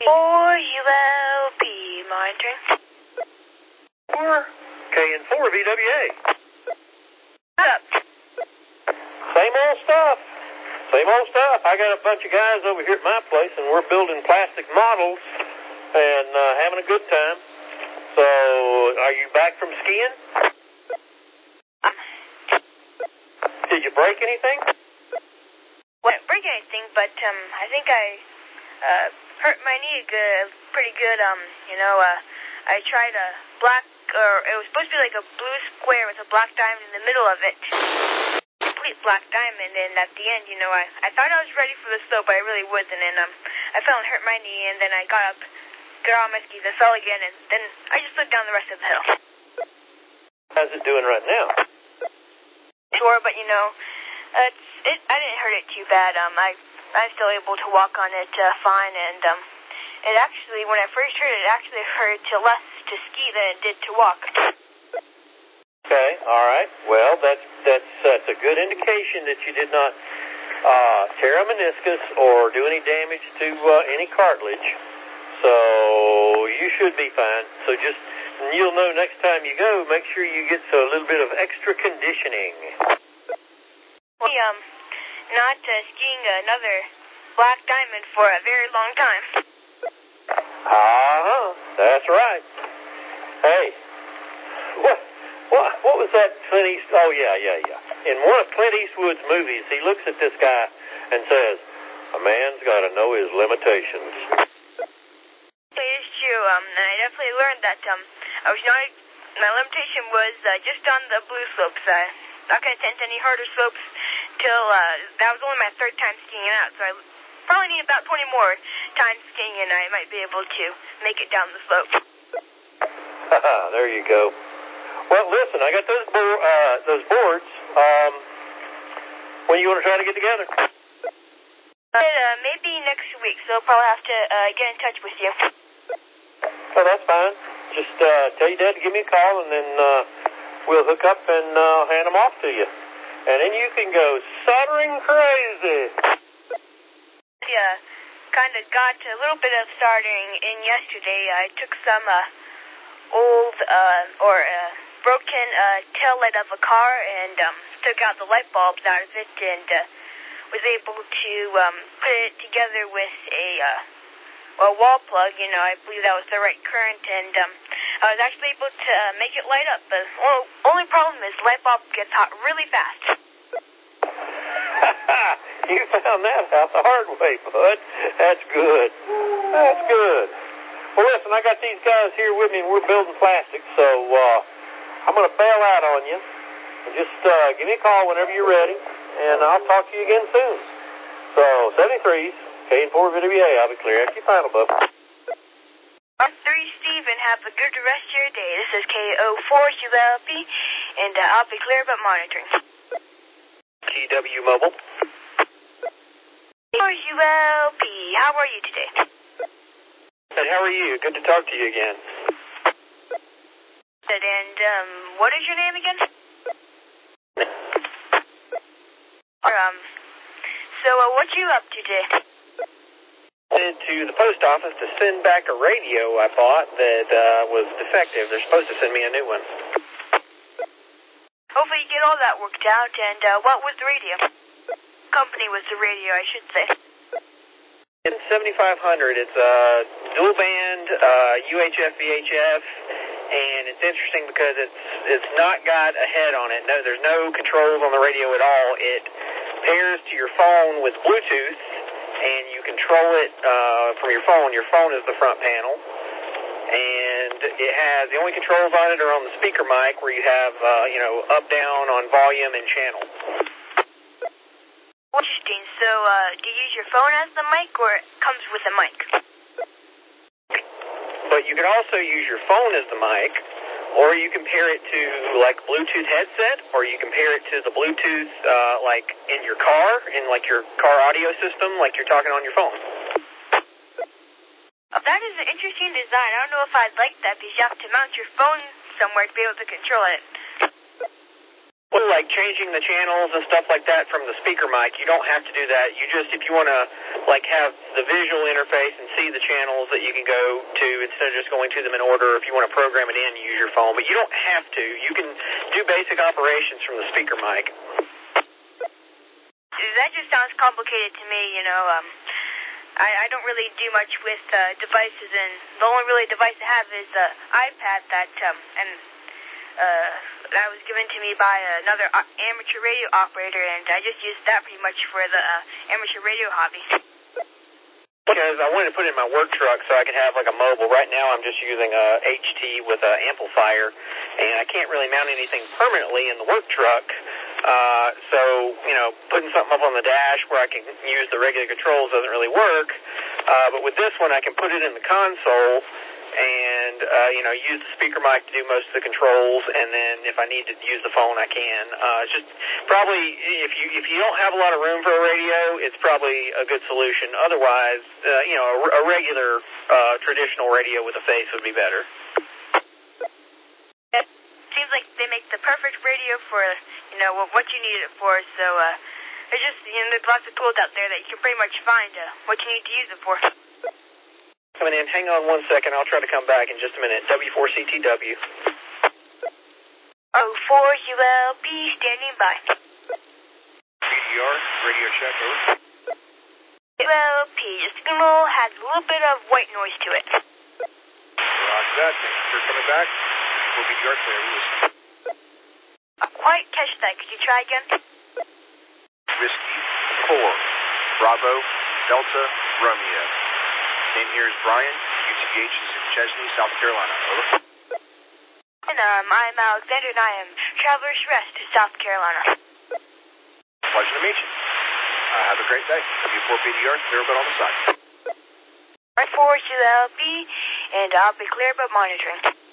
KN4ULB monitoring. KN4VWA. What's up? Same old stuff. Same old stuff. I got a bunch of guys over here at my place, and we're building plastic models and having a good time. So, are you back from skiing? Did you break anything? Well, I didn't break anything, but I think I hurt my knee pretty good. I tried a black, or it was supposed to be like a blue square with a black diamond in the middle of it. Complete black diamond, and at the end, I thought I was ready for the slope, but I really wasn't, and I fell and hurt my knee, and then I got up, got on my skis, I fell again, and then I just slid down the rest of the hill. How's it doing right now? Sure, but I didn't hurt it too bad. I'm still able to walk on it fine, and it actually, when I first hurt it, actually hurt less to ski than it did to walk. Okay, all right. Well, that's a good indication that you did not tear a meniscus or do any damage to any cartilage. So you should be fine. So you'll know next time you go, make sure you get a little bit of extra conditioning. Not skiing another black diamond for a very long time. That's right. Hey, what was that Clint Eastwood? Oh, yeah. In one of Clint Eastwood's movies, he looks at this guy and says, "A man's got to know his limitations." It's true, and I definitely learned that my limitation was just on the blue slopes. Not going to attempt any harder slopes till that was only my third time skiing out, so I probably need about 20 more times skiing, and I might be able to make it down the slope. There you go. Well, listen, I got those boards. When you want to try to get together? Maybe next week, so I'll probably have to get in touch with you. Oh, that's fine. Just tell your dad to give me a call, and then we'll hook up and hand them off to you. And then you can go soldering crazy. Yeah, kind of got a little bit of soldering in yesterday. I took some old broken tail light of a car and took out the light bulbs out of it and was able to put it together with a wall plug. I believe that was the right current, and I was actually able to make it light up. The only problem is light bulb gets hot really fast. You found that out the hard way, bud. That's good. That's good. Well, listen, I got these guys here with me, and we're building plastic, so I'm going to bail out on you. Just give me a call whenever you're ready, and I'll talk to you again soon. So, 73s, KN4VWA, I'll be clear after your final, bub. 3 Steve, and have a good rest of your day. This is KO4ULB, and I'll be clear about monitoring. TW Mobile. KO4ULB, how are you today? And how are you? Good to talk to you again. Good, and what is your name again? So what you up to today? Headed to the post office to send back a radio I bought that was defective. They're supposed to send me a new one. Hopefully you get all that worked out, and what was the radio? Company was the radio, I should say. It's 7500. It's a dual band UHF VHF, and it's interesting because it's not got a head on it. No, there's no controls on the radio at all. It pairs to your phone with Bluetooth, and you control it from your phone. Your phone is the front panel, and it has the only controls on it are on the speaker mic, where you have up, down on volume and channel. Interesting. So do you use your phone as the mic, or it comes with a mic? But you can also use your phone as the mic, or you can pair it to like Bluetooth headset, or you can pair it to the Bluetooth like in your car, in like your car audio system, like you're talking on your phone. That is an interesting design. I don't know if I'd like that, because you have to mount your phone somewhere to be able to control it. Well, like changing the channels and stuff like that from the speaker mic, you don't have to do that. You just, if you want to like have the visual interface and see the channels that you can go to instead of just going to them in order, if you want to program it in, use your phone. But you don't have to. You can do basic operations from the speaker mic. That just sounds complicated to me, you know. I don't really do much with devices, and the only really device I have is the iPad that that was given to me by another amateur radio operator, and I just use that pretty much for the amateur radio hobby. Because I wanted to put it in my work truck so I could have like a mobile. Right now I'm just using a HT with an amplifier, and I can't really mount anything permanently in the work truck. So, you know, putting something up on the dash where I can use the regular controls doesn't really work. But with this one, I can put it in the console and, you know, use the speaker mic to do most of the controls. And then if I need to use the phone, I can. It's just probably, if you don't have a lot of room for a radio, it's probably a good solution. Otherwise, you know, a regular traditional radio with a face would be better. Seems like they make the perfect radio for, you know, what you need it for. So there's just, you know, there's lots of tools out there that you can pretty much find what you need to use it for. Coming in, hang on 1 second. I'll try to come back in just a minute. W4CTW. Oh, 4ULB, standing by. CDR, radio check, over. ULP, the signal has a little bit of white noise to it. Roger that. Thanks for coming back. BDR clear. I quite catch that. Could you try again? Whiskey 4, Bravo, Delta, Romeo. Name here is Brian. UTH is in Chesney, South Carolina. Over. And I'm Alexander, and I am Traveler's Rest to South Carolina. Pleasure to meet you. Have a great day. W4BDR, clear but on the side. Right 4 ULB, and I'll be clear but monitoring.